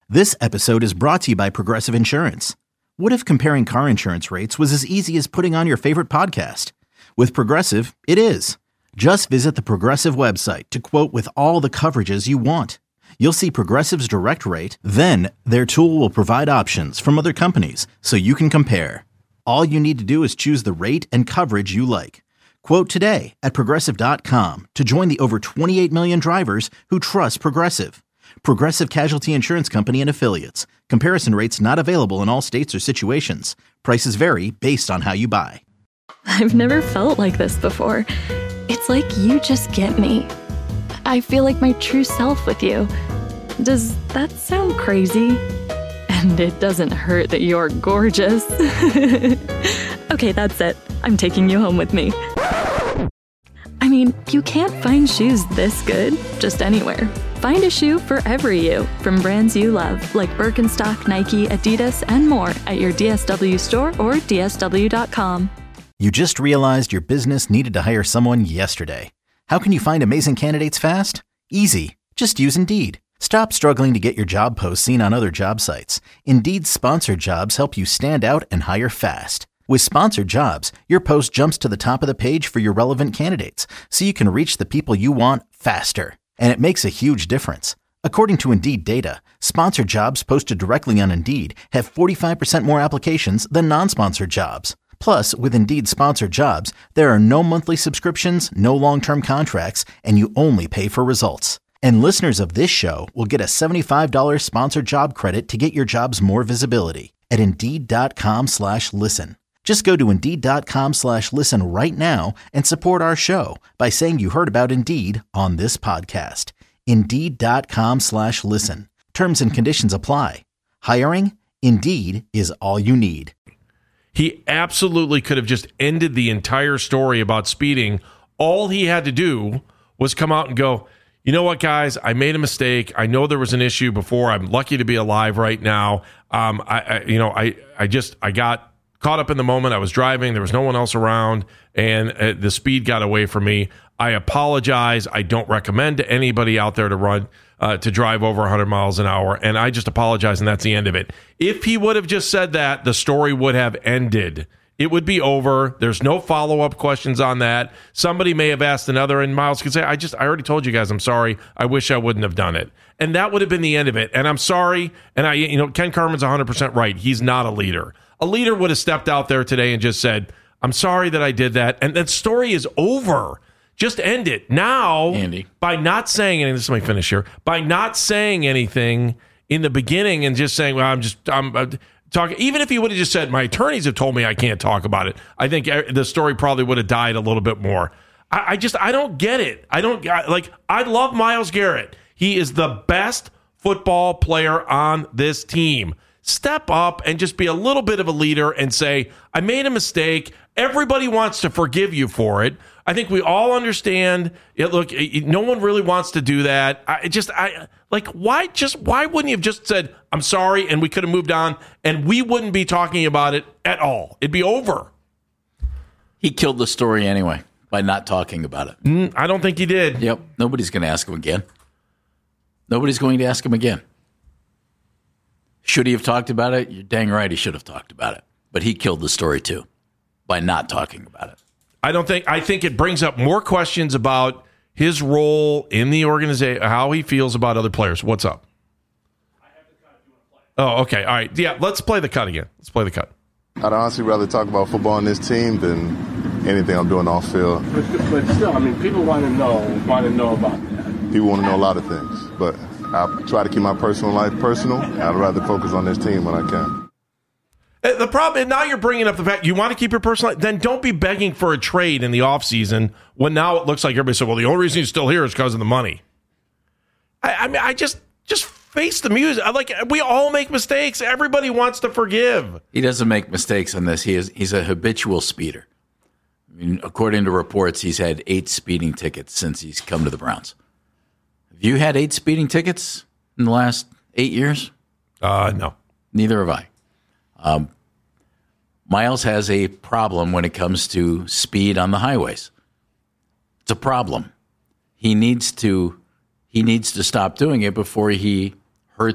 This episode is brought to you by Progressive Insurance. What if comparing car insurance rates was as easy as putting on your favorite podcast? With Progressive, it is. Just visit the Progressive website to quote with all the coverages you want. You'll see Progressive's direct rate, then their tool will provide options from other companies so you can compare. All you need to do is choose the rate and coverage you like. Quote today at Progressive.com to join the over 28 million drivers who trust Progressive. Progressive Casualty Insurance Company and Affiliates. Comparison rates not available in all states or situations. Prices vary based on how you buy. I've never felt like this before. It's like you just get me. I feel like my true self with you. Does that sound crazy? And it doesn't hurt that you're gorgeous. Okay, that's it. I'm taking you home with me. I mean, you can't find shoes this good just anywhere. Find a shoe for every you from brands you love, like Birkenstock, Nike, Adidas, and more at your DSW store or DSW.com. You just realized your business needed to hire someone yesterday. How can you find amazing candidates fast? Easy. Just use Indeed. Stop struggling to get your job posts seen on other job sites. Indeed's sponsored jobs help you stand out and hire fast. With sponsored jobs, your post jumps to the top of the page for your relevant candidates, so you can reach the people you want faster. And it makes a huge difference. According to Indeed data, sponsored jobs posted directly on Indeed have 45% more applications than non-sponsored jobs. Plus, with Indeed sponsored jobs, there are no monthly subscriptions, no long-term contracts, and you only pay for results. And listeners of this show will get a $75 sponsored job credit to get your jobs more visibility at Indeed.com/listen. Just go to Indeed.com/listen right now and support our show by saying you heard about Indeed on this podcast. Indeed.com/listen. Terms and conditions apply. Hiring? Indeed is all you need. He absolutely could have just ended the entire story about speeding. All he had to do was come out and go, you know what, guys, I made a mistake. I know there was an issue before. I'm lucky to be alive right now. I got caught up in the moment. I was driving. There was no one else around, and the speed got away from me. I apologize. I don't recommend to anybody out there to drive over 100 miles an hour, and I just apologize, and that's the end of it. If he would have just said that, the story would have ended. It would be over. There's no follow-up questions on that. Somebody may have asked another, and Miles could say, I already told you guys, I'm sorry. I wish I wouldn't have done it. And that would have been the end of it. And I'm sorry, and Ken Carman's 100% right. He's not a leader. A leader would have stepped out there today and just said, I'm sorry that I did that. And that story is over. Just end it. Now, Andy, by not saying anything, this is my finish here, by not saying anything in the beginning and just saying, well, I'm talking, even if he would have just said, my attorneys have told me I can't talk about it, I think the story probably would have died a little bit more. I don't get it. I love Myles Garrett. He is the best football player on this team. Step up and just be a little bit of a leader and say, I made a mistake. Everybody wants to forgive you for it. I think we all understand. Look, no one really wants to do that. Why wouldn't you have just said, I'm sorry, and we could have moved on, and we wouldn't be talking about it at all. It'd be over. He killed the story anyway by not talking about it. I don't think he did. Yep. Nobody's going to ask him again. Nobody's going to ask him again. Should he have talked about it? You're dang right he should have talked about it. But he killed the story too by not talking about it. I think it brings up more questions about his role in the organization, how he feels about other players. What's up? I have the cut if you want to play. Oh, okay. All right. Yeah, let's play the cut again. Let's play the cut. I'd honestly rather talk about football on this team than anything I'm doing off field. But still, I mean, people want to know about that. People want to know a lot of things, but I try to keep my personal life personal. I'd rather focus on this team when I can. The problem is now you're bringing up the fact you want to keep your personal life, then don't be begging for a trade in the offseason when now it looks like everybody said, well, the only reason he's still here is because of the money. I just face the music. We all make mistakes. Everybody wants to forgive. He doesn't make mistakes on this. He's a habitual speeder. I mean, according to reports, he's had 8 speeding tickets since he's come to the Browns. Have you had 8 speeding tickets in the last 8 years? No. Neither have I. Myles has a problem when it comes to speed on the highways. It's a problem. He needs to stop doing it before he hurts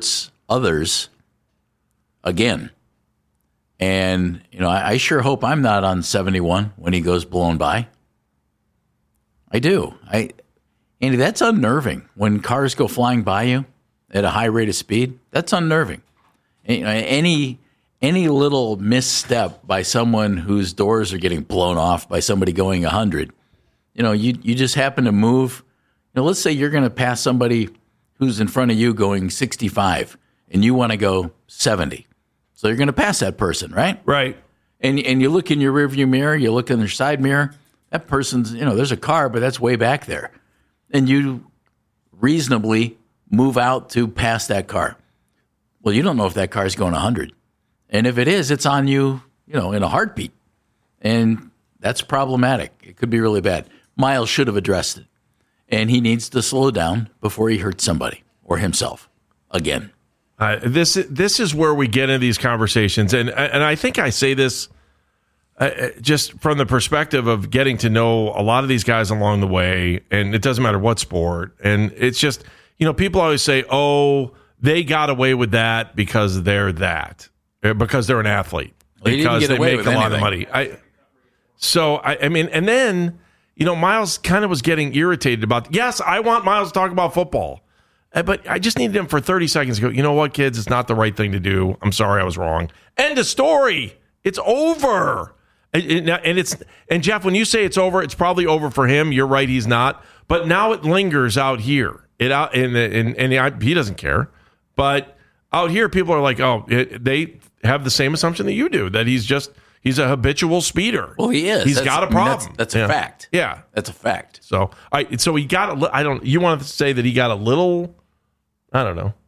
others again. And, I sure hope I'm not on 71 when he goes blown by. I do. Andy, that's unnerving. When cars go flying by you at a high rate of speed, that's unnerving. Any little misstep by someone whose doors are getting blown off by somebody going 100, you just happen to move. Let's say you're going to pass somebody who's in front of you going 65, and you want to go 70. So you're going to pass that person, right? Right. And you look in your rearview mirror, you look in their side mirror, that person's, there's a car, but that's way back there. And you reasonably move out to pass that car. Well, you don't know if that car is going 100. And if it is, it's on you, in a heartbeat. And that's problematic. It could be really bad. Miles should have addressed it. And he needs to slow down before he hurts somebody or himself again. This is where we get into these conversations. And I think I say this just from the perspective of getting to know a lot of these guys along the way. And it doesn't matter what sport. And it's just, people always say, oh, they got away with that because they're that. Because they're an athlete. Because they make a lot of money. I mean, and then, Miles kind of was getting irritated about, yes, I want Miles to talk about football. But I just needed him for 30 seconds to go, you know what, kids, it's not the right thing to do. I'm sorry I was wrong. End of story. It's over. And Jeff, when you say it's over, it's probably over for him. You're right, he's not. But now it lingers out here. He doesn't care. But out here, people are like, they have the same assumption that you do, that he's a habitual speeder. Well, he is. He's got a problem. That's a fact. Yeah. That's a fact. So he got you wanted to say that he got a little, I don't know.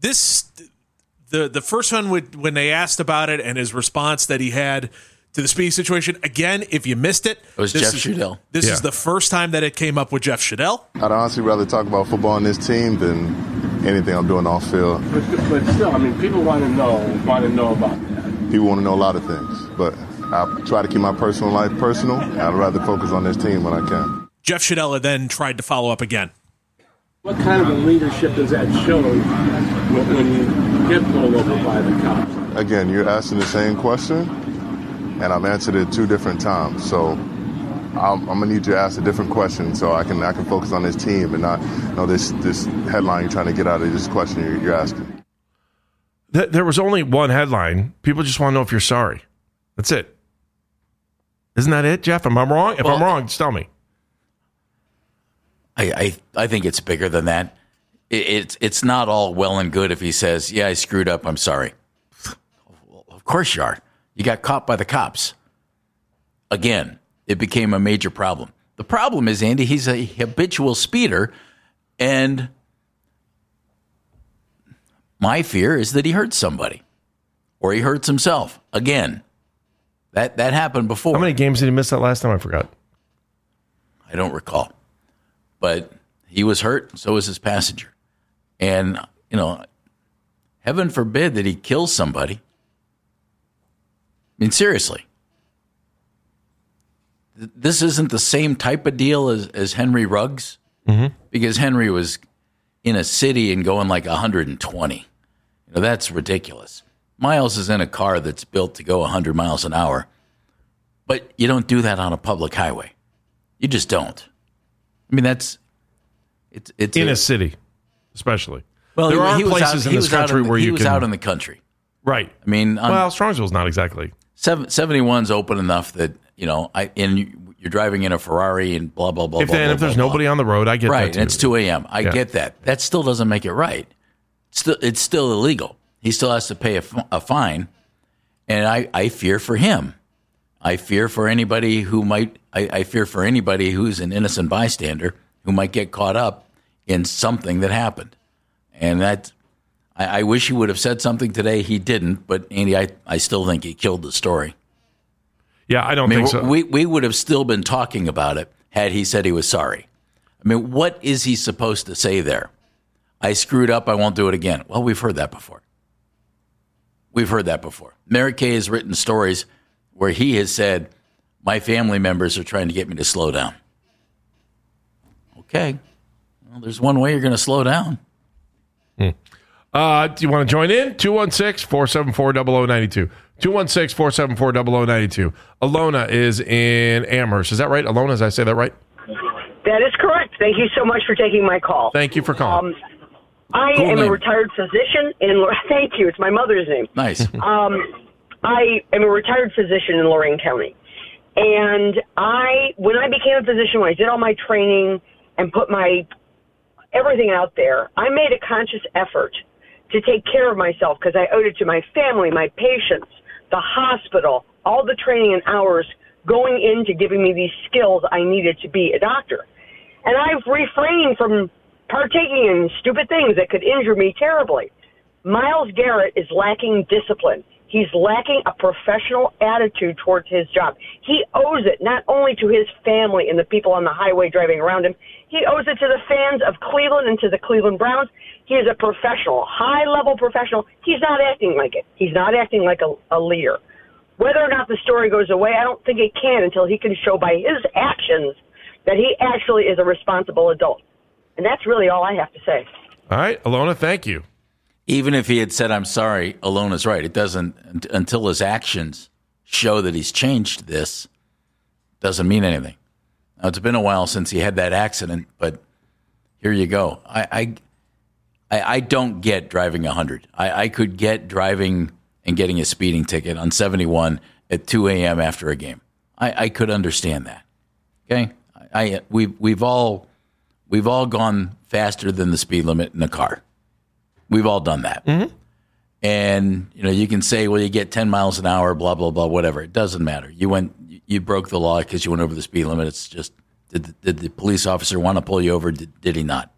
The first one when they asked about it and his response that he had to the speed situation, again, if you missed it. It was Jeff Shadell. This is the first time that it came up with Jeff Shadell. I'd honestly rather talk about football on this team than anything I'm doing off field. But still, people want to know about that. People want to know a lot of things, but I try to keep my personal life personal. I'd rather focus on this team when I can. Jeff Shadell then tried to follow up again. What kind of a leadership does that show when you get pulled over by the cops? Again, you're asking the same question, and I've answered it 2 different times. So I'm gonna need you to ask a different question so I can focus on this team and not this headline you're trying to get out of this question you're asking. There was only one headline. People just want to know if you're sorry. That's it. Isn't that it, Jeff? Am I wrong? If I'm wrong, just tell me. I think it's bigger than that. It's not all well and good if he says, yeah, I screwed up, I'm sorry. Well, of course you are. You got caught by the cops. Again, it became a major problem. The problem is, Andy, he's a habitual speeder, and my fear is that he hurts somebody or he hurts himself. Again, that happened before. How many games did he miss that last time? I forgot. I don't recall. But he was hurt, and so was his passenger. And, heaven forbid that he kills somebody. I mean, seriously. This isn't the same type of deal as Henry Ruggs, because Henry was in a city and going like 120. That's ridiculous. Miles is in a car that's built to go 100 miles an hour, but you don't do that on a public highway. You just don't. I mean, it's in a city, especially. Well, there are places in this country where you can. He was out in the country, right? I mean, Strongsville's not exactly. 71's open enough that you're driving in a Ferrari and blah blah blah. If there's nobody on the road, I get that. Right, too. and it's 2 a.m. I get that. That still doesn't make it right. It's still illegal. He still has to pay a fine, and I fear for him. I fear for anybody who might. I fear for anybody who's an innocent bystander who might get caught up in something that happened. And that I wish he would have said something today. He didn't, but Andy, I still think he killed the story. Yeah, I don't think so. We would have still been talking about it had he said he was sorry. I mean, what is he supposed to say there? I screwed up. I won't do it again. Well, we've heard that before. Mary Kay has written stories where he has said, my family members are trying to get me to slow down. Okay. Well, there's one way you're going to slow down. Do you want to join in? 216-474-0092. 216-474-0092. Alona is in Amherst. Is that right? Alona, did I say that right? That is correct. Thank you so much for taking my call. Thank you for calling. I am a retired physician thank you. It's my mother's name. Nice. I am a retired physician in Lorain County. And when I became a physician, when I did all my training and put my everything out there, I made a conscious effort to take care of myself because I owed it to my family, my patients, the hospital, all the training and hours going into giving me these skills I needed to be a doctor. And I've refrained from partaking in stupid things that could injure me terribly. Myles Garrett is lacking discipline. He's lacking a professional attitude towards his job. He owes it not only to his family and the people on the highway driving around him, he owes it to the fans of Cleveland and to the Cleveland Browns. He is a professional, high-level professional. He's not acting like it. He's not acting like a leader. Whether or not the story goes away, I don't think it can until he can show by his actions that he actually is a responsible adult. And that's really all I have to say. All right, Alona, thank you. Even if he had said, I'm sorry, Alona's right. It doesn't, until his actions show that he's changed this, doesn't mean anything. Now, it's been a while since he had that accident, but here you go. I don't get driving 100. I could get driving and getting a speeding ticket on 71 at 2 a.m. after a game. I could understand that. Okay? We've all gone faster than the speed limit in a car. We've all done that. Mm-hmm. And, you can say, well, you get 10 miles an hour, blah, blah, blah, whatever. It doesn't matter. You broke the law because you went over the speed limit. It's just, did the police officer want to pull you over? Did he not?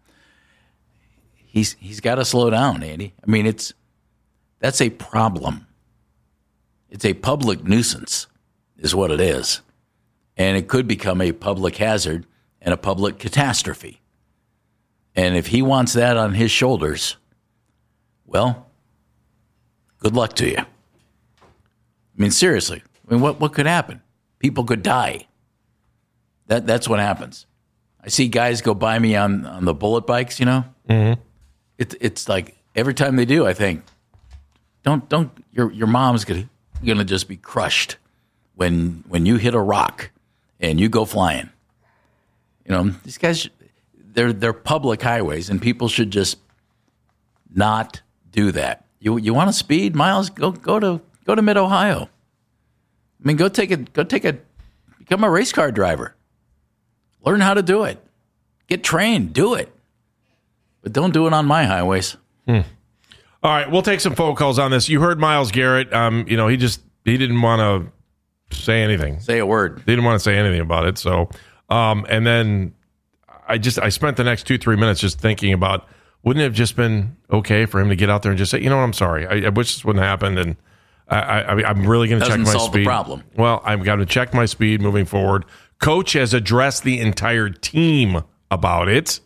He's got to slow down, Andy. I mean, that's a problem. It's a public nuisance is what it is. And it could become a public hazard and a public catastrophe. And if he wants that on his shoulders, well, good luck to you. I mean, seriously. I mean, what could happen? People could die. That's what happens. I see guys go by me on the bullet bikes, Mm-hmm. It's like every time they do, I think, don't your mom's gonna just be crushed when you hit a rock and you go flying. These guys, they're public highways, and people should just not do that. You want to speed, Miles? Go to Mid Ohio. I mean, become a race car driver. Learn how to do it. Get trained. Do it. But don't do it on my highways. All right, we'll take some phone calls on this. You heard Myles Garrett. He didn't want to say anything. Say a word. He didn't want to say anything about it. So, and then I spent the next 2-3 minutes just thinking about, wouldn't it have just been okay for him to get out there and just say, I'm sorry. I wish this wouldn't have happened, and I'm really going to check my solve speed. The problem. Well, I'm going to check my speed moving forward. Coach has addressed the entire team about it.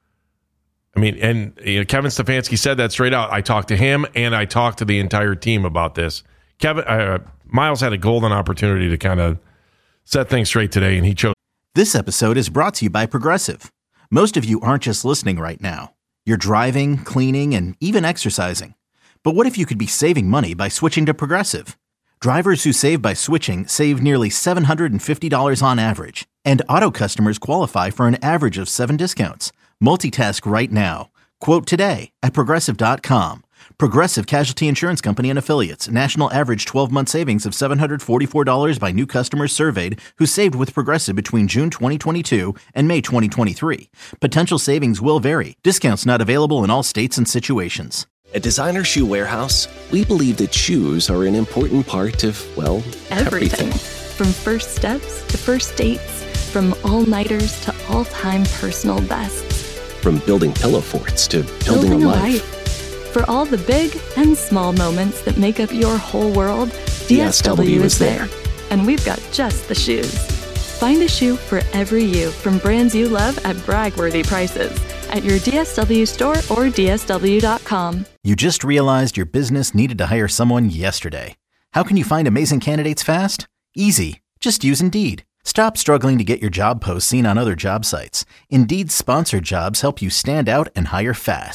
I mean, and Kevin Stefanski said that straight out. I talked to him and I talked to the entire team about this. Myles had a golden opportunity to kind of set things straight today, and he chose. This episode is brought to you by Progressive. Most of you aren't just listening right now. You're driving, cleaning, and even exercising. But what if you could be saving money by switching to Progressive? Drivers who save by switching save nearly $750 on average. And auto customers qualify for an average of 7 discounts. Multitask right now. Quote today at Progressive.com. Progressive Casualty Insurance Company and Affiliates. National average 12-month savings of $744 by new customers surveyed who saved with Progressive between June 2022 and May 2023. Potential savings will vary. Discounts not available in all states and situations. At Designer Shoe Warehouse, we believe that shoes are an important part of, well, everything. From first steps to first dates, from all-nighters to all-time personal bests. From building pillow forts to building a life. For all the big and small moments that make up your whole world, DSW is there. And we've got just the shoes. Find a shoe for every you from brands you love at brag-worthy prices at your DSW store or DSW.com. You just realized your business needed to hire someone yesterday. How can you find amazing candidates fast? Easy. Just use Indeed. Stop struggling to get your job posts seen on other job sites. Indeed's sponsored jobs help you stand out and hire fast.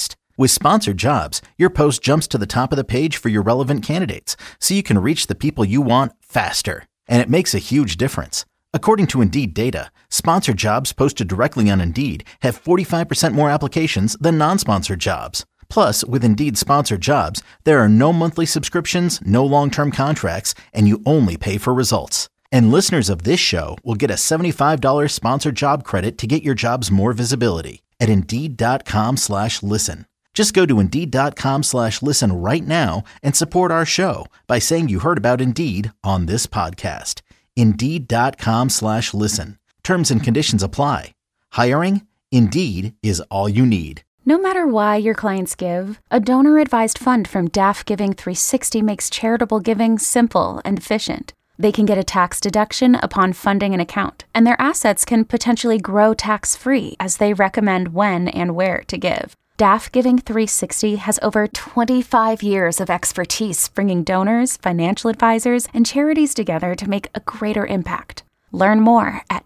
With Sponsored Jobs, your post jumps to the top of the page for your relevant candidates, so you can reach the people you want faster. And it makes a huge difference. According to Indeed data, sponsored jobs posted directly on Indeed have 45% more applications than non-sponsored jobs. Plus, with Indeed Sponsored Jobs, there are no monthly subscriptions, no long-term contracts, and you only pay for results. And listeners of this show will get a $75 sponsored job credit to get your jobs more visibility at Indeed.com/listen. Just go to Indeed.com/listen right now and support our show by saying you heard about Indeed on this podcast. Indeed.com/listen. Terms and conditions apply. Hiring? Indeed is all you need. No matter why your clients give, a donor-advised fund from DAF Giving 360 makes charitable giving simple and efficient. They can get a tax deduction upon funding an account, and their assets can potentially grow tax-free as they recommend when and where to give. DAF Giving 360 has over 25 years of expertise bringing donors, financial advisors, and charities together to make a greater impact. Learn more at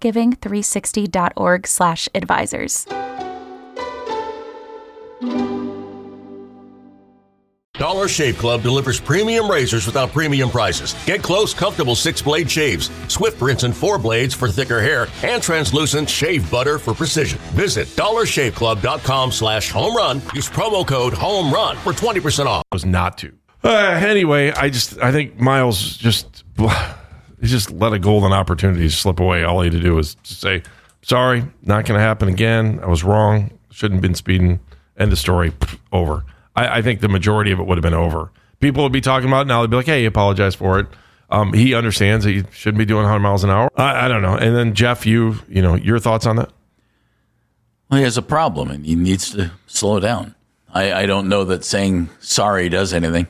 dafgiving360.org/advisors. Dollar Shave Club delivers premium razors without premium prices. Get close, comfortable 6-blade shaves, swift rinse and 4 blades for thicker hair, and translucent shave butter for precision. Visit dollarshaveclub.com/home run. Use promo code HOME RUN for 20% off. Was not to. Anyway, I think Miles just let a golden opportunity slip away. All he had to do was to say, sorry, not going to happen again. I was wrong. Shouldn't have been speeding. End of story. Over. I think the majority of it would have been over. People would be talking about it now. They'd be like, hey, he apologized for it. He understands that he shouldn't be doing 100 miles an hour. I don't know. And then, Jeff, you know, your thoughts on that? Well, he has a problem, and he needs to slow down. I don't know that saying sorry does anything.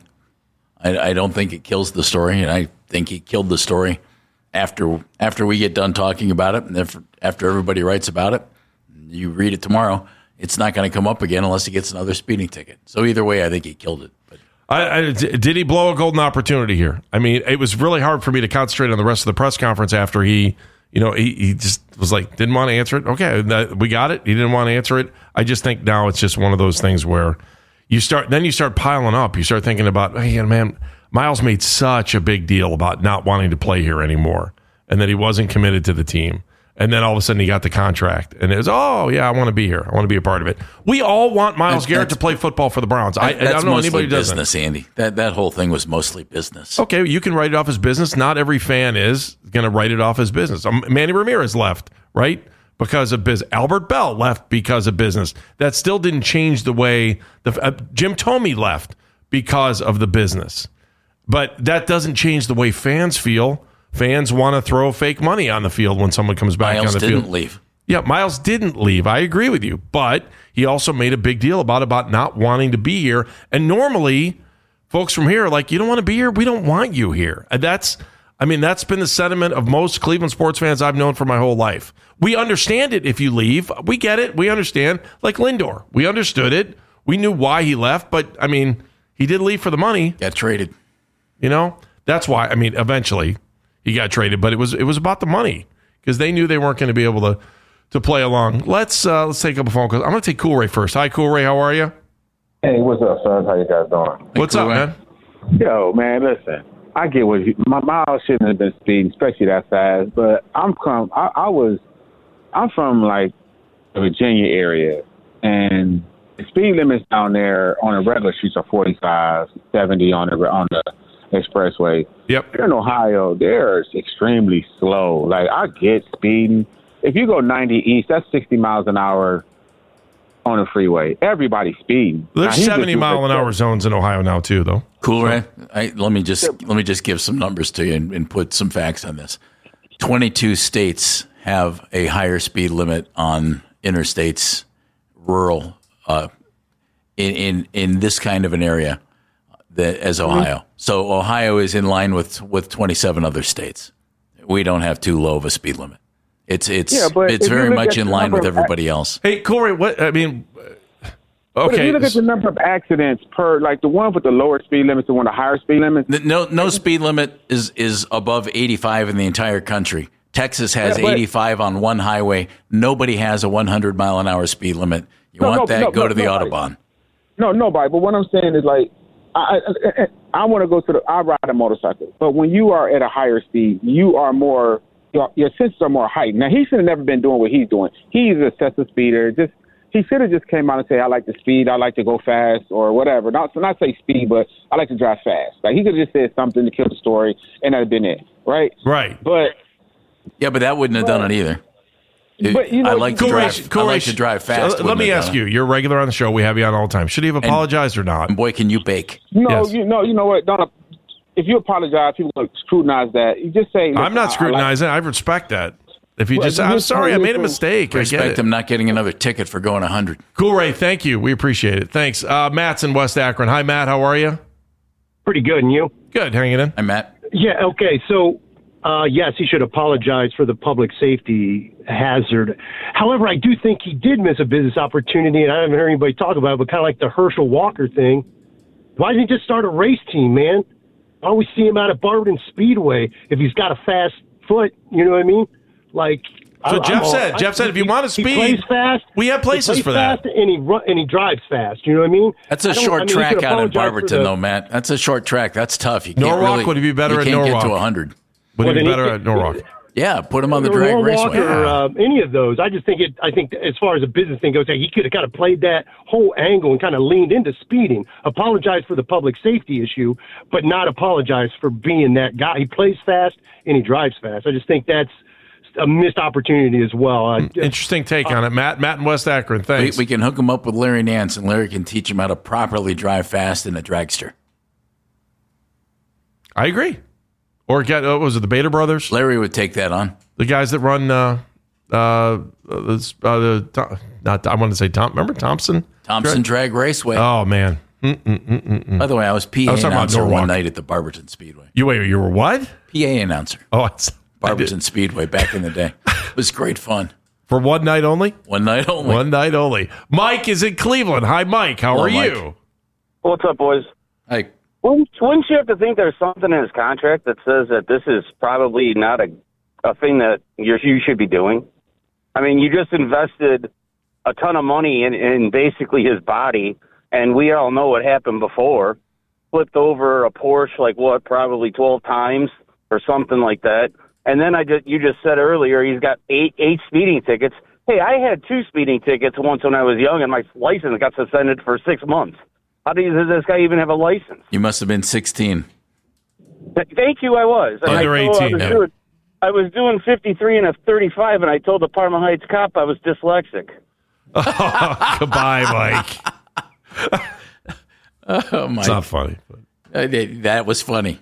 I don't think it kills the story, and I think he killed the story after we get done talking about it, and after everybody writes about it. You read it tomorrow. It's not going to come up again unless he gets another speeding ticket. So either way, I think he killed it. But did he blow a golden opportunity here? I mean, it was really hard for me to concentrate on the rest of the press conference after he just was like, didn't want to answer it. Okay, we got it. He didn't want to answer it. I just think now it's just one of those things where you start piling up. You start thinking about, hey, man, Miles made such a big deal about not wanting to play here anymore and that he wasn't committed to the team. And then all of a sudden he got the contract. And it was, oh, yeah, I want to be here. I want to be a part of it. We all want Myles Garrett to play football for the Browns. I don't know anybody who doesn't. Business, Andy. That whole thing was mostly business. Okay, you can write it off as business. Not every fan is going to write it off as business. Manny Ramirez left, right, because of business. Albert Bell left because of business. That still didn't change the way Jim Thome left because of the business. But that doesn't change the way fans feel. Fans want to throw fake money on the field when someone comes back on the field. Miles didn't leave. Yeah, Miles didn't leave. I agree with you. But he also made a big deal about not wanting to be here. And normally, folks from here are like, you don't want to be here? We don't want you here. And that's been the sentiment of most Cleveland sports fans I've known for my whole life. We understand it if you leave. We get it. We understand. Like Lindor. We understood it. We knew why he left. But, I mean, he did leave for the money. Got traded. You know? That's why, eventually he got traded, but it was about the money because they knew they weren't going to be able to play along. Let's take up a phone call. I'm going to take Cool Ray first. Hi, Cool Ray. How are you? Hey, what's up, son? How you guys doing? What's up, man? Yo, man, listen. I get what my Miles shouldn't have been speeding, especially that fast. But I'm from like the Virginia area, and the speed limits down there on the regular streets are 45, 70 on the expressway. Yep. Here in Ohio, they're extremely slow. Like, I get speeding. If you go 90 east, that's 60 miles an hour on a freeway. Everybody's speeding. There's 70-mile-an-hour zones in Ohio now too, though. Cool, right? Let me just give some numbers to you and put some facts on this. 22 states have a higher speed limit on interstates, rural, in this kind of an area as Ohio. Mm-hmm. So Ohio is in line with 27 other states. We don't have too low of a speed limit. It's very much in line with everybody else. Hey, Corey, what I mean? But if you look at the number of accidents per, like the one with the lower speed limits, the one with the higher speed limits. No speed limit is above 85 in the entire country. Texas has 85 on one highway. Nobody has a 100 mile an hour speed limit. You want that? Go to the Autobahn. No, nobody. But what I'm saying is, like, I want to go to I ride a motorcycle. But when you are at a higher speed, you are more, your senses are more heightened. Now, he should have never been doing what he's doing. He's a excessive speeder. He should have just came out and said, I like to speed, I like to go fast, or whatever. Not say speed, but I like to drive fast. Like, he could have just said something to kill the story, and that'd have been it, right? Right. But that wouldn't have done it either. But, you know, I like to drive fast. Let me ask you. You're a regular on the show. We have you on all the time. Should he have apologized or not? And boy, can you bake? No, Yes. you know what? If you apologize, people will scrutinize that. You just say, I'm not scrutinizing. I respect that. If you just say, I'm sorry, I made a mistake. Respect I get it. him not getting another ticket for going 100. Cool, Ray. Thank you. We appreciate it. Thanks. Matt's in West Akron. Hi, Matt. How are you? Pretty good. And you? Good. Hanging in. Hi, Matt. Yeah. Okay. So, yes, he should apologize for the public safety hazard. However, I do think he did miss a business opportunity, and I haven't heard anybody talk about it, but kind of like the Herschel Walker thing. Why didn't he just start a race team, man? I always see him out at Barberton Speedway if he's got a fast foot. You know what I mean? Like, So Jeff said, if you want to speed, he plays fast. We have places for that. And he drives fast. You know what I mean? That's a short track out in Barberton, though, Matt. That's a short track. That's tough. You can't Norwalk, would he be better at Norwalk? You Norwalk? can't get to 100. Would he be better at Norwalk? Yeah, put him on the drag Norwalk raceway. or any of those. I think as far as a business thing goes, he could have kind of played that whole angle and kind of leaned into speeding. Apologize for the public safety issue, but not apologize for being that guy. He plays fast and he drives fast. I just think that's a missed opportunity as well. Interesting take on it, Matt. Matt in West Akron. Thanks. We can hook him up with Larry Nance, and Larry can teach him how to properly drive fast in a dragster. I agree. Or get was it the Beta Brothers? Larry would take that on. The guys that run I want to say Tom. Remember Thompson Drag Raceway. Oh man. By the way, I was PA announcer one night at the Barberton Speedway. You were what? PA announcer. Oh, Barberton Speedway back in the day. It was great fun. For one night only? One night only. One night only. Mike is in Cleveland. Hi, Mike. How are you? What's up, boys? Hi. Wouldn't you have to think there's something in his contract that says that this is probably not a thing that you should be doing? I mean, you just invested a ton of money in basically his body, and we all know what happened before. Flipped over a Porsche, probably 12 times or something like that. And then you just said earlier he's got eight speeding tickets. Hey, I had 2 speeding tickets once when I was young, and my license got suspended for 6 months. How does this guy even have a license? You must have been 16. Thank you, I was. And Under 18. I was doing 53 and a 35, and I told the Parma Heights cop I was dyslexic. Oh, goodbye, Mike. Oh, Mike. It's not funny. That was funny.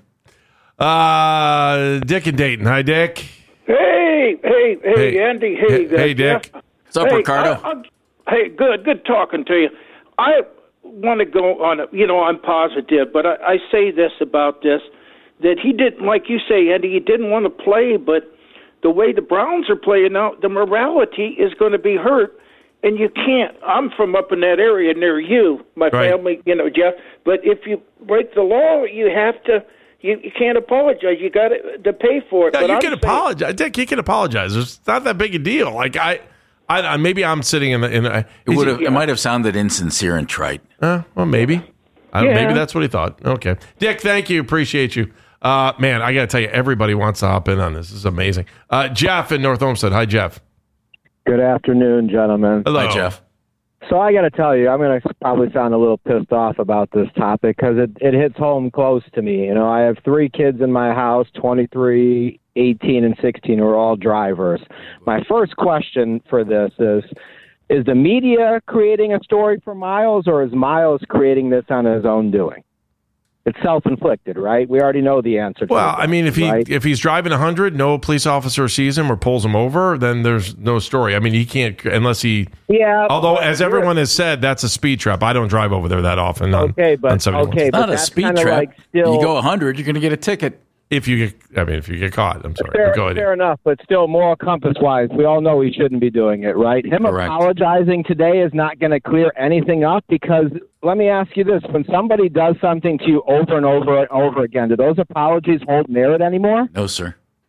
Dick in Dayton. Hi, Dick. Hey, Andy. Hey, Dick. What's up, Ricardo? Hey, good talking to you. I want to go on, I'm positive, but I say this about this, that he didn't, like you say, Andy, he didn't want to play, but the way the Browns are playing now, the morality is going to be hurt, and you can't. I'm from up in that area near you, my family, Jeff, but if you break the law, you have to. You can't apologize. You got to pay for it. No, but you can apologize, Dick. You can apologize. It's not that big a deal. Like I maybe I'm sitting in the. It might have sounded insincere and trite. Well, maybe. Maybe that's what he thought. Okay, Dick. Thank you. Appreciate you. Man, I got to tell you, everybody wants to hop in on this. This is amazing. Jeff in North Olmsted. Hi, Jeff. Good afternoon, gentlemen. Hello, hi, Jeff. So I got to tell you, I'm going to probably sound a little pissed off about this topic because it hits home close to me. I have 3 kids in my house, 23, 18, and 16, who are all drivers. My first question for this is the media creating a story for Miles, or is Miles creating this on his own doing? It's self-inflicted, right? We already know the answer to Well, that, I mean, if he's driving 100, no police officer sees him or pulls him over, then there's no story. I mean, he can't unless he. Yeah. Although, as everyone has said, that's a speed trap. I don't drive over there that often. On 71. It's not a speed trap. You go 100, you're going to get a ticket. If you get caught, I'm sorry. Fair enough, but still, moral compass-wise, we all know he shouldn't be doing it, right? Him apologizing today is not going to clear anything up because, let me ask you this, when somebody does something to you over and over and over again, do those apologies hold merit anymore? No, sir.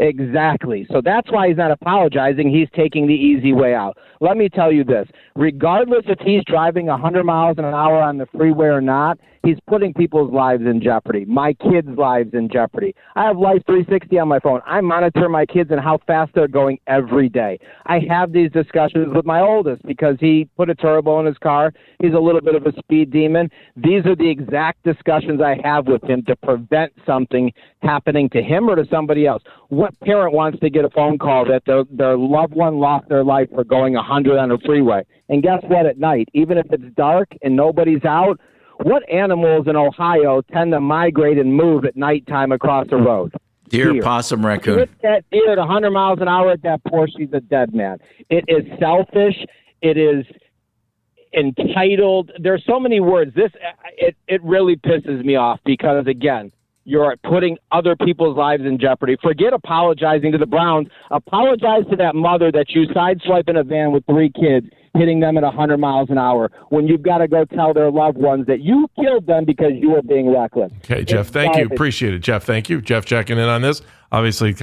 Exactly. So that's why he's not apologizing. He's taking the easy way out. Let me tell you this. Regardless if he's driving 100 miles an hour on the freeway or not, he's putting people's lives in jeopardy, my kids' lives in jeopardy. I have Life 360 on my phone. I monitor my kids and how fast they're going every day. I have these discussions with my oldest because he put a turbo in his car. He's a little bit of a speed demon. These are the exact discussions I have with him to prevent something happening to him or to somebody else. What parent wants to get a phone call that their loved one lost their life for going 100 on a freeway? And guess what? At night, even if it's dark and nobody's out, what animals in Ohio tend to migrate and move at nighttime across the road? Deer, possum, raccoon. If that deer at 100 miles an hour at that Porsche, he's a dead man. It is selfish. It is entitled. There's so many words. It really pisses me off because, again, you're putting other people's lives in jeopardy. Forget apologizing to the Browns. Apologize to that mother that you sideswipe in a van with 3 kids, hitting them at 100 miles an hour when you've got to go tell their loved ones that you killed them because you were being reckless. Okay, Jeff, thank you. Appreciate it, Jeff. Thank you. Jeff checking in on this. Obviously,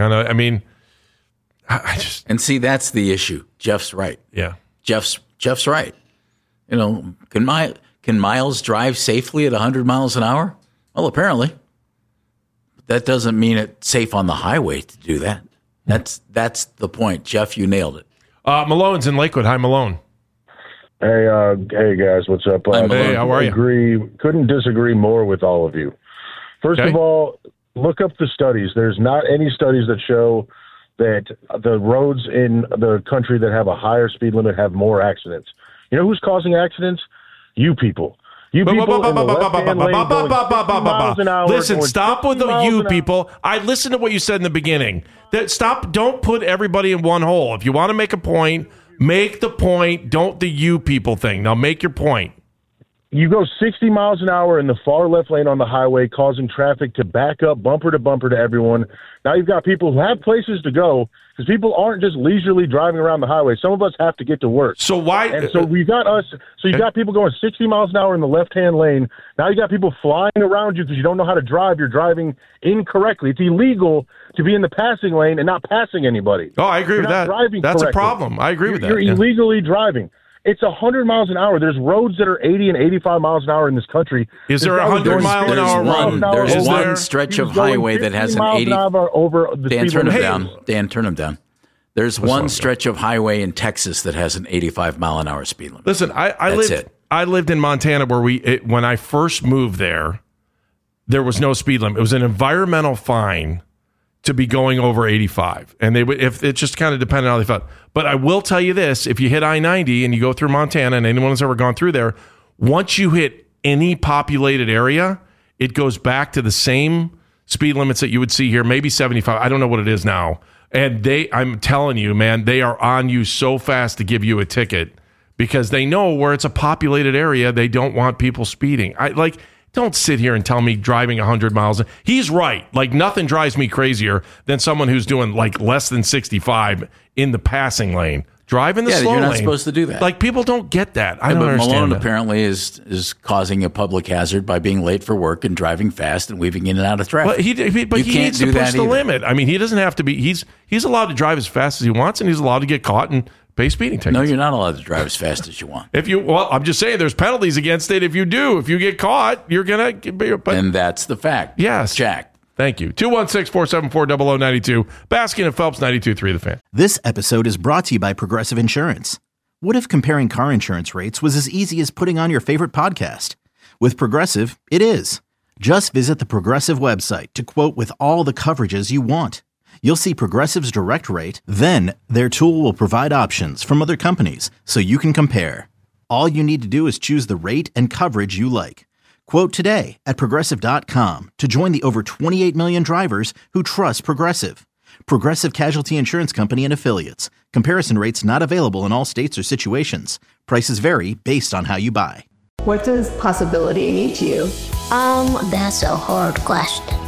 I just... And see, that's the issue. Jeff's right. Yeah. Jeff's right. You know, can Miles drive safely at 100 miles an hour? Well, apparently. That doesn't mean it's safe on the highway to do that. That's the point. Jeff, you nailed it. Malone's in Lakewood. Hi, Malone. Hey guys, what's up? Hey, how are you? Couldn't disagree more with all of you. First of all, look up the studies. There's not any studies that show that the roads in the country that have a higher speed limit have more accidents. You know who's causing accidents? You people. You people in the left-hand lane going 50 miles an hour. Listen, stop with the you people. I listened to what you said in the beginning. Don't put everybody in one hole. If you want to make a point, make the point. Don't the you people thing. Now make your point. You go 60 miles an hour in the far left lane on the highway, causing traffic to back up bumper to bumper to everyone. Now you've got people who have places to go because people aren't just leisurely driving around the highway. Some of us have to get to work. So why? And so we got us. So you got people going 60 miles an hour in the left-hand lane. Now you got people flying around you because you don't know how to drive. You're driving incorrectly. It's illegal to be in the passing lane and not passing anybody. Oh, I agree with that. That's a problem. I agree with that. You're illegally driving. It's 100 miles an hour. There's roads that are 80 and 85 miles an hour in this country. Is there a 100-mile-an-hour road? There's one stretch of highway that has an 80. Over the Dan, speed turn limit. him down. Dan, turn him down. There's one stretch of highway in Texas that has an 85-mile-an-hour speed limit. Listen, I lived in Montana where when I first moved there was no speed limit. It was an environmental fine to be going over 85. And if it just kind of depended on how they felt. But I will tell you this, if you hit I-90 and you go through Montana, and anyone who's ever gone through there, once you hit any populated area, it goes back to the same speed limits that you would see here, maybe 75. I don't know what it is now. And I'm telling you, man, they are on you so fast to give you a ticket because they know where it's a populated area, they don't want people speeding. Don't sit here and tell me driving 100 miles. He's right. Nothing drives me crazier than someone who's doing less than 65 in the passing lane. Drive in the slow lane. You're not supposed to do that. People don't get that. I don't understand Malone that. apparently is causing a public hazard by being late for work and driving fast and weaving in and out of traffic. But he needs to push the limit. I mean, he doesn't have to be. He's allowed to drive as fast as he wants, and he's allowed to get caught and pay speeding tickets. No, you're not allowed to drive as fast as you want. I'm just saying there's penalties against it if you do. If you get caught, you're going to... And that's the fact. Yes. Jack. Thank you. 216-474-0092. Baskin and Phelps, 92.3 The Fan. This episode is brought to you by Progressive Insurance. What if comparing car insurance rates was as easy as putting on your favorite podcast? With Progressive, it is. Just visit the Progressive website to quote with all the coverages you want. You'll see Progressive's direct rate, then their tool will provide options from other companies so you can compare. All you need to do is choose the rate and coverage you like. Quote today at Progressive.com to join the over 28 million drivers who trust Progressive. Progressive Casualty Insurance Company and Affiliates. Comparison rates not available in all states or situations. Prices vary based on how you buy. What does possibility mean to you? That's a hard question.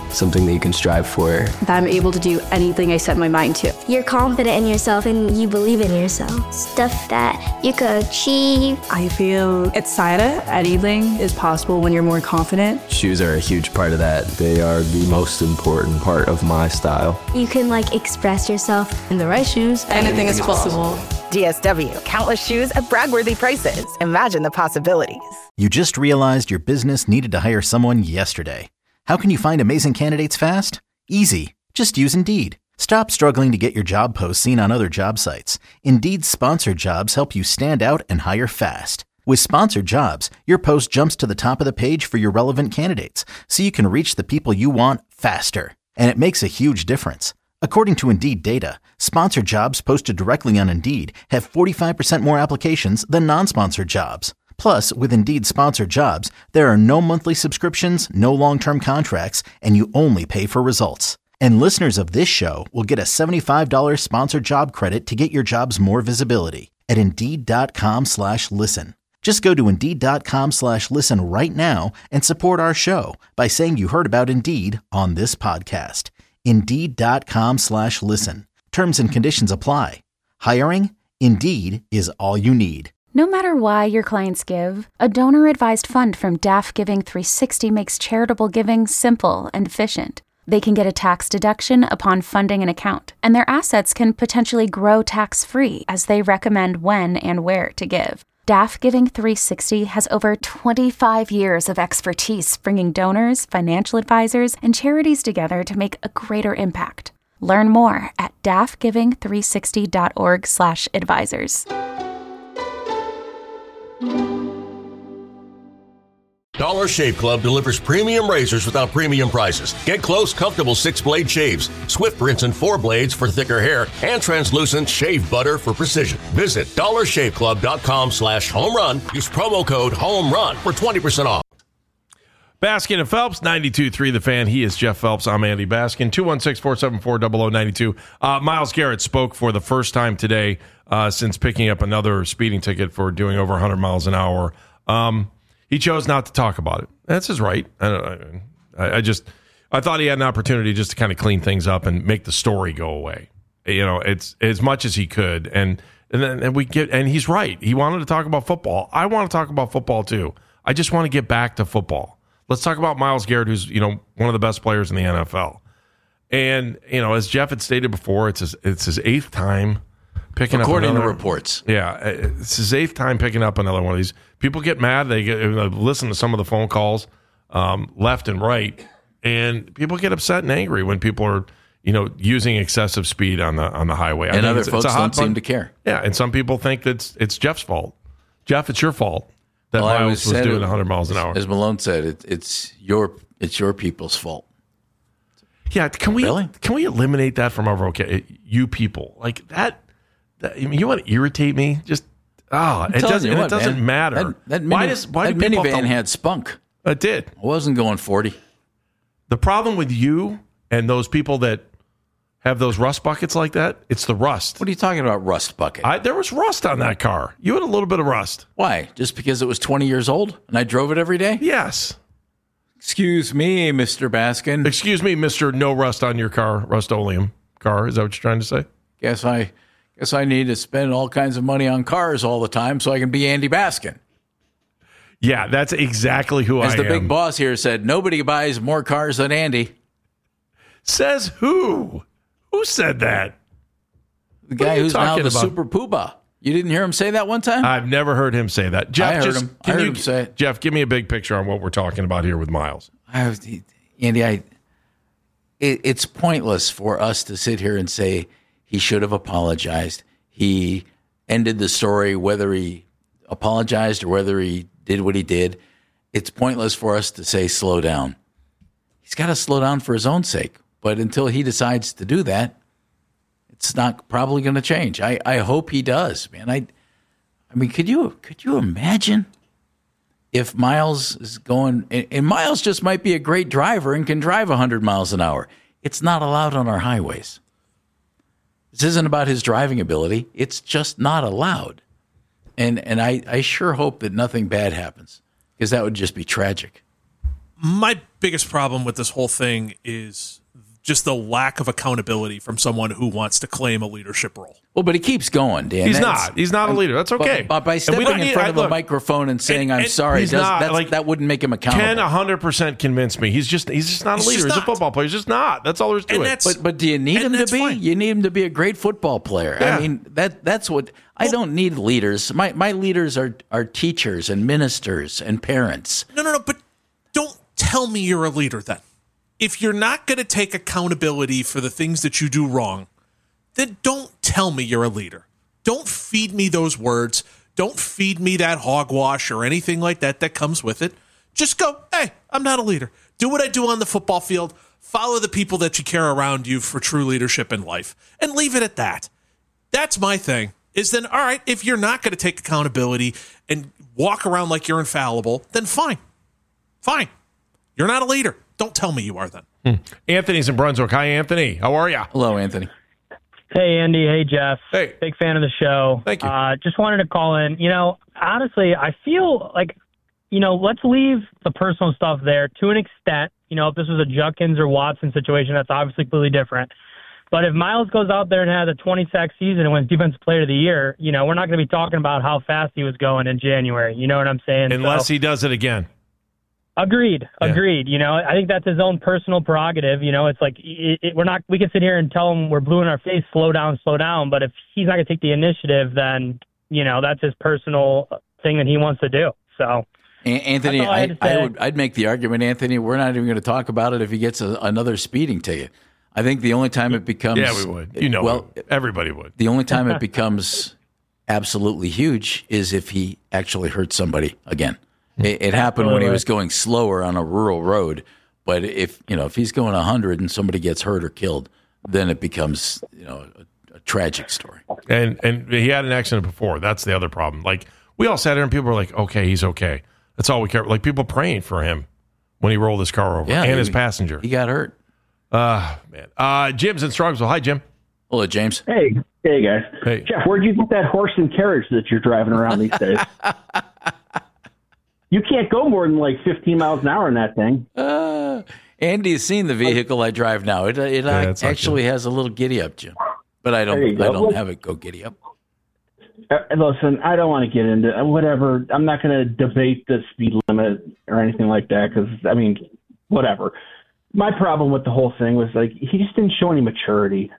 something that you can strive for. That I'm able to do anything I set my mind to. You're confident in yourself and you believe in yourself. Stuff that you could achieve. I feel excited. Anything is possible when you're more confident. Shoes are a huge part of that. They are the most important part of my style. You can express yourself. In the right shoes, anything is possible. DSW, countless shoes at brag-worthy prices. Imagine the possibilities. You just realized your business needed to hire someone yesterday. How can you find amazing candidates fast? Easy. Just use Indeed. Stop struggling to get your job posts seen on other job sites. Indeed's sponsored jobs help you stand out and hire fast. With sponsored jobs, your post jumps to the top of the page for your relevant candidates, so you can reach the people you want faster. And it makes a huge difference. According to Indeed data, sponsored jobs posted directly on Indeed have 45% more applications than non-sponsored jobs. Plus, with Indeed sponsored jobs, there are no monthly subscriptions, no long-term contracts, and you only pay for results. And listeners of this show will get a $75 sponsored job credit to get your jobs more visibility at Indeed.com/listen. Just go to Indeed.com/listen right now and support our show by saying you heard about Indeed on this podcast. Indeed.com/listen. Terms and conditions apply. Hiring? Indeed is all you need. No matter why your clients give, a donor-advised fund from DAF Giving 360 makes charitable giving simple and efficient. They can get a tax deduction upon funding an account, and their assets can potentially grow tax-free as they recommend when and where to give. DAF Giving 360 has over 25 years of expertise bringing donors, financial advisors, and charities together to make a greater impact. Learn more at dafgiving360.org/advisors. Dollar Shave Club delivers premium razors without premium prices. Get close, comfortable 6-blade shaves, Swift rinse and 4 blades for thicker hair, and translucent shave butter for precision. Visit dollarshaveclub.com/home run. Use promo code HOMERUN for 20% off. Baskin and Phelps, 92.3 The Fan. He is Jeff Phelps. I'm Andy Baskin. 216-474-0092. Myles Garrett spoke for the first time today since picking up another speeding ticket for doing over 100 miles an hour. He chose not to talk about it. That's his right. I thought he had an opportunity just to kind of clean things up and make the story go away. It's as much as he could, and he's right. He wanted to talk about football. I want to talk about football too. I just want to get back to football. Let's talk about Myles Garrett, who's one of the best players in the NFL. And as Jeff had stated before, it's his 8th time picking according up to reports. Yeah, it's his 8th time picking up another one of these. People get mad. They listen to some of the phone calls left and right, and people get upset and angry when people are using excessive speed on the highway. And other folks don't seem to care. Yeah, and some people think that it's Jeff's fault. Jeff, it's your fault that Myles was doing 100 miles an hour. As Malone said, it's your people's fault. Yeah, can we eliminate that from our vocabulary? You people like that. You want to irritate me? Just it doesn't matter. That minivan had spunk. It did. I wasn't going 40. The problem with you and those people that have those rust buckets like that, it's the rust. What are you talking about, rust bucket? There was rust on that car. You had a little bit of rust. Why? Just because it was 20 years old and I drove it every day? Yes. Excuse me, Mr. Baskin. Excuse me, Mr. No Rust on your car, Rust-Oleum car. Is that what you're trying to say? Guess I need to spend all kinds of money on cars all the time so I can be Andy Baskin. Yeah, that's exactly who I am. As the big boss here said, nobody buys more cars than Andy. Says who? Who said that? The guy who's now the super poobah. You didn't hear him say that one time? I've never heard him say that. Jeff, I heard him say it. Jeff, give me a big picture on what we're talking about here with Myles. Andy, it's pointless for us to sit here and say he should have apologized. He ended the story, whether he apologized or whether he did what he did. It's pointless for us to say slow down. He's got to slow down for his own sake. But until he decides to do that, it's not probably going to change. I hope he does, man. I mean, could you imagine if Myles is going, and Myles just might be a great driver and can drive 100 miles an hour. It's not allowed on our highways. This isn't about his driving ability. It's just not allowed. And I sure hope that nothing bad happens, because that would just be tragic. My biggest problem with this whole thing is just the lack of accountability from someone who wants to claim a leadership role. Well, but he keeps going, Dan. He's not a leader. That's okay. But by stepping in front of a microphone and saying, I'm sorry, that wouldn't make him accountable. Ken 100% convinced me. He's just not a leader. He's a football player. He's just not. That's all there's to it. But do you need him to be? Fine. You need him to be a great football player. Yeah. I mean, that's what I don't need leaders. My leaders are teachers and ministers and parents. No, but don't tell me you're a leader then. If you're not going to take accountability for the things that you do wrong, then don't tell me you're a leader. Don't feed me those words. Don't feed me that hogwash or anything like that comes with it. Just go, hey, I'm not a leader. Do what I do on the football field. Follow the people that you care around you for true leadership in life. And leave it at that. That's my thing. Is then, all right, if you're not going to take accountability and walk around like you're infallible, then fine. Fine. You're not a leader. Don't tell me you are then. Anthony's in Brunswick. Hi, Anthony. How are you? Hello, Anthony. Hey, Andy. Hey, Jeff. Hey. Big fan of the show. Thank you. Just wanted to call in. Honestly, I feel like, let's leave the personal stuff there to an extent. If this was a Judkins or Watson situation, that's obviously completely different. But if Miles goes out there and has a 20-sack season and wins Defensive Player of the Year, we're not going to be talking about how fast he was going in January. You know what I'm saying? Unless he does it again. Agreed. I think that's his own personal prerogative. It's like we can sit here and tell him we're blue in our face, slow down. But if he's not going to take the initiative, then, that's his personal thing that he wants to do. So, Anthony, I'd make the argument, Anthony, we're not even going to talk about it if he gets another speeding ticket. I think the only time it becomes... Yeah, we would. Everybody would. The only time it becomes absolutely huge is if he actually hurts somebody again. It happened when he was going slower on a rural road, but if he's going 100 and somebody gets hurt or killed, then it becomes a tragic story. And he had an accident before. That's the other problem. Like we all sat there and people were like, "Okay, he's okay." That's all we care. Like people praying for him when he rolled his car over and his passenger. He got hurt. Man. Jim's in Strongsville. Hi, Jim. Hello, James. Hey guys. Hey, Jeff. Where'd you get that horse and carriage that you're driving around these days? You can't go more than like 15 miles an hour in that thing. Andy has seen the vehicle I drive now. It actually has a little giddy up, Jim. But I don't have it go giddy up. Listen, I don't want to get into whatever. I'm not going to debate the speed limit or anything like that because, whatever. My problem with the whole thing was like he just didn't show any maturity.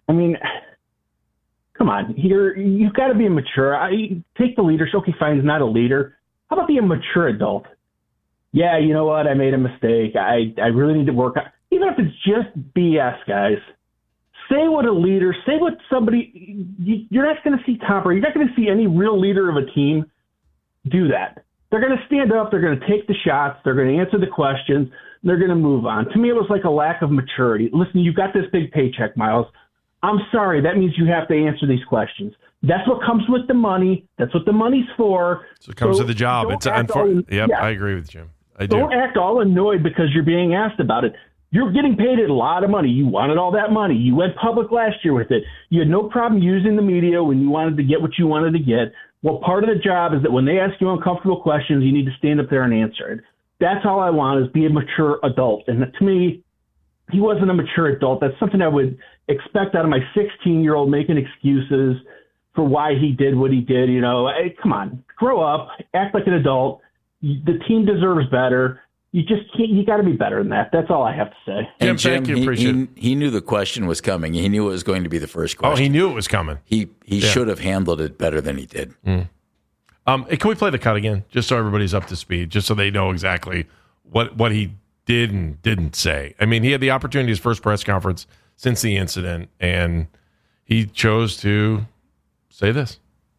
Come on, you've got to be mature. Take the leadership. Okay, fine, he's not a leader. How about be a mature adult? Yeah, you know what? I made a mistake. I really need to work on. Even if it's just BS, guys. Say what a leader. Say what somebody. You're not going to see Tom Brady. You're not going to see any real leader of a team do that. They're going to stand up. They're going to take the shots. They're going to answer the questions. They're going to move on. To me, it was like a lack of maturity. Listen, you've got this big paycheck, Miles. I'm sorry. That means you have to answer these questions. That's what comes with the money. That's what the money's for. So it comes with the job. I agree with Jim. Don't act all annoyed because you're being asked about it. You're getting paid a lot of money. You wanted all that money. You went public last year with it. You had no problem using the media when you wanted to get what you wanted to get. Well, part of the job is that when they ask you uncomfortable questions, you need to stand up there and answer it. That's all I want is be a mature adult. And to me, he wasn't a mature adult. That's something I would expect out of my 16-year-old making excuses for why he did what he did. Hey, come on, grow up, act like an adult. The team deserves better. You just can't. You got to be better than that. That's all I have to say. And Jim, he knew the question was coming. He knew it was going to be the first question. Oh, he knew it was coming. He should have handled it better than he did. Can we play the cut again, just so everybody's up to speed, just so they know exactly what he did and didn't say? I mean, he had the opportunity, his first press conference since the incident, and he chose to say this.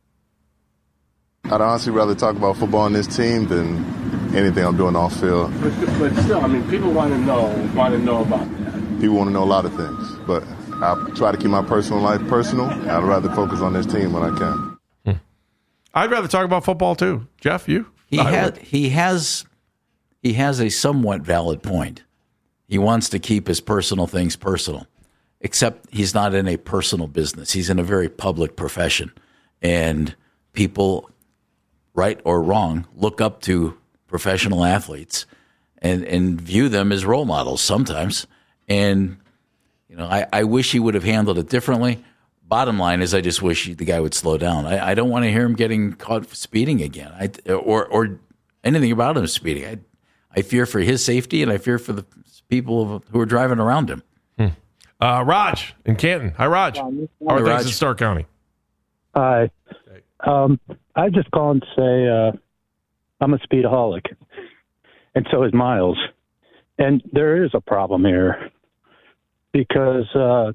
I'd honestly rather talk about football on this team than anything I'm doing off field. But still, people want to know about that. People want to know a lot of things, but I try to keep my personal life personal. I'd rather focus on this team when I can. I'd rather talk about football too. Jeff, you? He has a somewhat valid point. He wants to keep his personal things personal, except he's not in a personal business. He's in a very public profession, and people, right or wrong, look up to professional athletes, and view them as role models sometimes. And, I wish he would have handled it differently. Bottom line is I just wish the guy would slow down. I don't want to hear him getting caught speeding again or anything about him speeding. I fear for his safety, and I fear for the people who are driving around him. Raj in Canton. Hi, Raj. How are things in Stark County? Hi. I just called to say I'm a speedaholic, and so is Miles. And there is a problem here because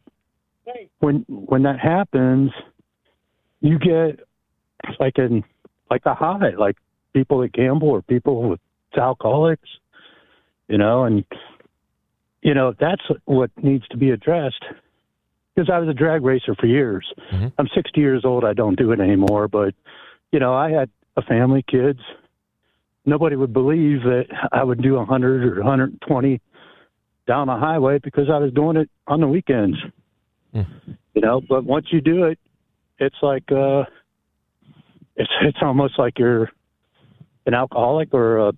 when that happens, you get like a high, like people that gamble or people with alcoholics, and that's what needs to be addressed. Because I was a drag racer for years. Mm-hmm. I'm 60 years old. I don't do it anymore. But, I had a family, kids. Nobody would believe that I would do 100 or 120 down a highway because I was doing it on the weekends. But once you do it, it's like it's almost like you're an alcoholic or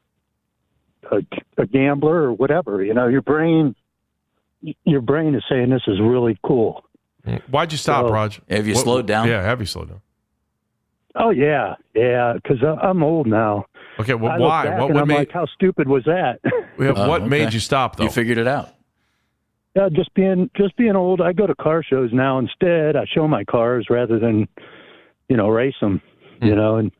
a gambler or whatever. Your brain is saying this is really cool. Why'd you stop, Raj? Have you slowed down? Yeah, have you slowed down? Oh yeah, because I'm old now. Okay, well, why? What made? Like, how stupid was that? What made you stop, though? You figured it out. Yeah, just being old. I go to car shows now instead. I show my cars rather than, race them. And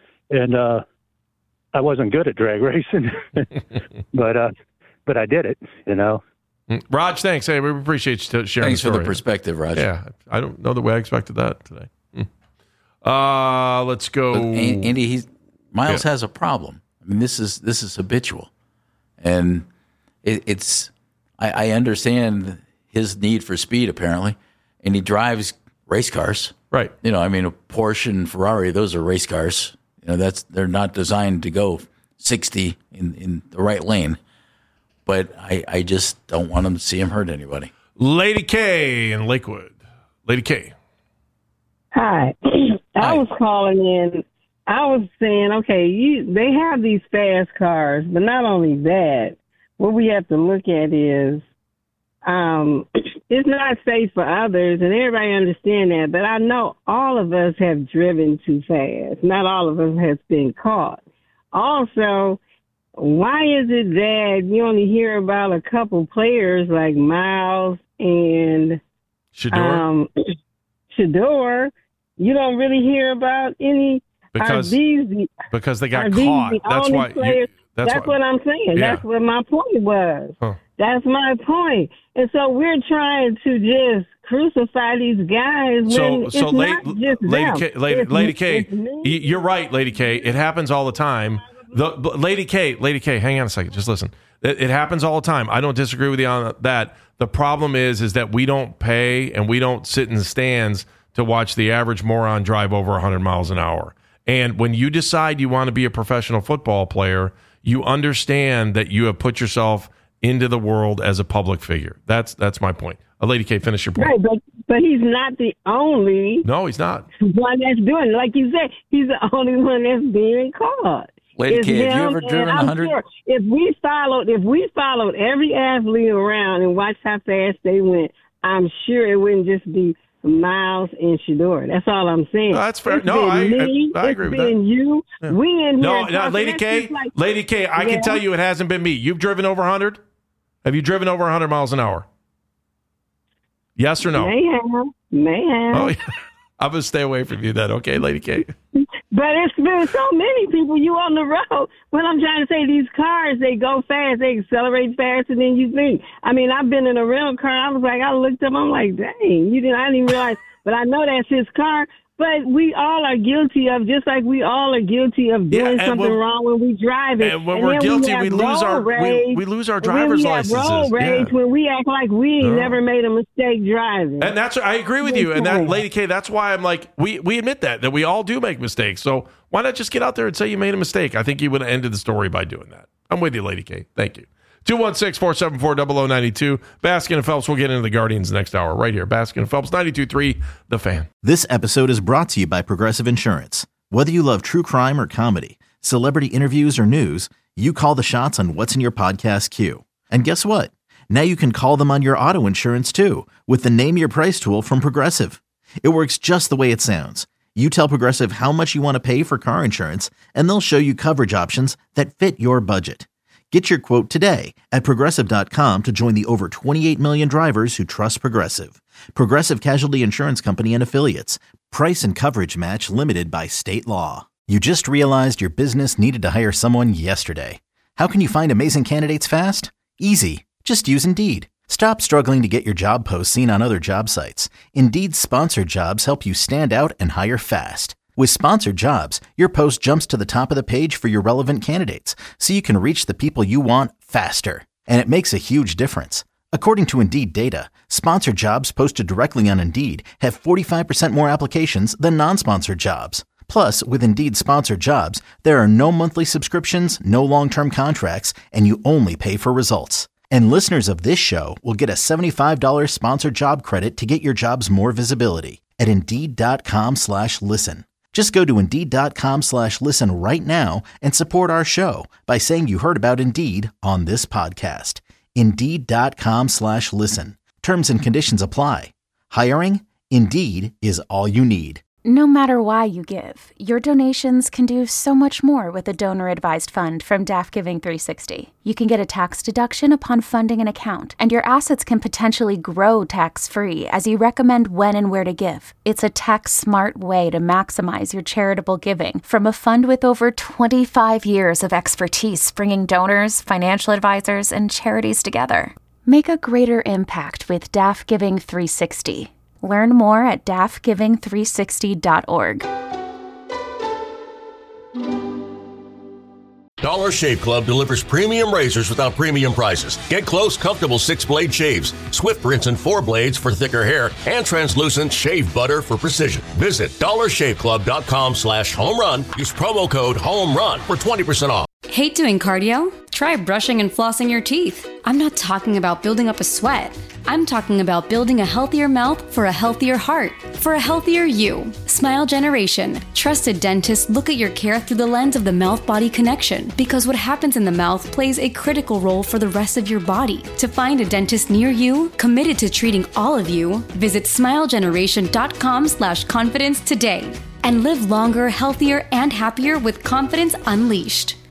I wasn't good at drag racing, but I did it. Raj, thanks. Hey, we appreciate you sharing. Thanks for the perspective, Raj. Yeah, I don't know the way I expected that today. Let's go. But Andy, Miles has a problem. I mean, this is habitual, and it's. I understand his need for speed apparently, and he drives race cars. Right. A Porsche and Ferrari; those are race cars. They're not designed to go 60 in the right lane. But I just don't want him to see him hurt anybody. Lady K in Lakewood. Lady K. Hi. I was calling in. I was saying, okay, they have these fast cars, but not only that, what we have to look at is it's not safe for others, and everybody understand that. But I know all of us have driven too fast. Not all of us has been caught. Also, why is it that you only hear about a couple players like Miles and Shador? You don't really hear about any. Because they got caught. That's why. That's what I'm saying. Yeah. That's what my point was. Huh. That's my point. And so we're trying to just crucify these guys. Lady K, you're right, Lady K. It happens all the time. Lady K, hang on a second. Just listen. It happens all the time. I don't disagree with you on that. The problem is that we don't pay and we don't sit in the stands to watch the average moron drive over 100 miles an hour. And when you decide you want to be a professional football player, you understand that you have put yourself into the world as a public figure. That's my point. Lady K, finish your point. Right, but he's not the only. No, he's not. One that's doing it. Like you said, he's the only one that's being caught. Lady K, have you ever driven 100? Sure if we followed every athlete around and watched how fast they went, I'm sure it wouldn't just be Miles and Shador. That's all I'm saying. No, that's fair. No, I agree with that. You, yeah. We in here. No, Lady K, I can tell you it hasn't been me. You've driven over 100? Have you driven over 100 miles an hour? Yes or no? May have. Oh, yeah. I'm going to stay away from you then, okay, Lady K? But it's been so many people you on the road. What I'm trying to say, these cars, they go fast. They accelerate faster than you think. I mean, I've been in a rental car. I was like, I looked up. I'm like, dang, I didn't even realize. But I know that's his car. But we all are guilty of, just like we all are guilty of doing something wrong when we drive it. And when we're guilty, we lose our driver's licenses. Road rage when we act like we ain't never made a mistake driving. And that's, I agree with you. And that, Lady K, that's why I'm like, we admit that we all do make mistakes. So why not just get out there and say you made a mistake? I think you would have ended the story by doing that. I'm with you, Lady K. Thank you. 216-474-0092. Baskin and Phelps will get into the Guardians next hour right here. Baskin and Phelps, 92.3, The Fan. This episode is brought to you by Progressive Insurance. Whether you love true crime or comedy, celebrity interviews or news, You call the shots on what's in your podcast queue. And guess what? Now you can call them on your auto insurance too with the Name Your Price tool from Progressive. It works just the way it sounds. You tell Progressive how much you want to pay for car insurance, and they'll show you coverage options that fit your budget. Get your quote today at Progressive.com to join the over 28 million drivers who trust Progressive. Progressive Casualty Insurance Company and Affiliates. Price and coverage match limited by state law. You just realized your business needed to hire someone yesterday. How can you find amazing candidates fast? Easy. Just use Indeed. Stop struggling to get your job posts seen on other job sites. Indeed's sponsored jobs help you stand out and hire fast. With sponsored jobs, your post jumps to the top of the page for your relevant candidates, so you can reach the people you want faster. And it makes a huge difference. According to Indeed data, sponsored jobs posted directly on Indeed have 45% more applications than non-sponsored jobs. Plus, with Indeed sponsored jobs, there are no monthly subscriptions, no long-term contracts, and you only pay for results. And listeners of this show will get a $75 sponsored job credit to get your jobs more visibility at Indeed.com/listen. Just go to Indeed.com/listen right now and support our show by saying you heard about Indeed on this podcast. Indeed.com/listen. Terms and conditions apply. Hiring? Indeed is all you need. No matter why you give, your donations can do so much more with a donor-advised fund from DAF Giving 360. You can get a tax deduction upon funding an account, and your assets can potentially grow tax-free as you recommend when and where to give. It's a tax-smart way to maximize your charitable giving from a fund with over 25 years of expertise bringing donors, financial advisors, and charities together. Make a greater impact with DAF Giving 360. Learn more at dafgiving360.org. Dollar Shave Club delivers premium razors without premium prices. Get close, comfortable 6-blade shaves, Swift rinse and 4 blades for thicker hair, and translucent shave butter for precision. Visit dollarshaveclub.com/home run. Use promo code HOMERUN for 20% off. Hate doing cardio? Try brushing and flossing your teeth. I'm not talking about building up a sweat. I'm talking about building a healthier mouth for a healthier heart, for a healthier you. Smile Generation. Trusted dentists look at your care through the lens of the mouth-body connection, because what happens in the mouth plays a critical role for the rest of your body. To find a dentist near you, committed to treating all of you, visit smilegeneration.com/confidence today and live longer, healthier, and happier with confidence unleashed.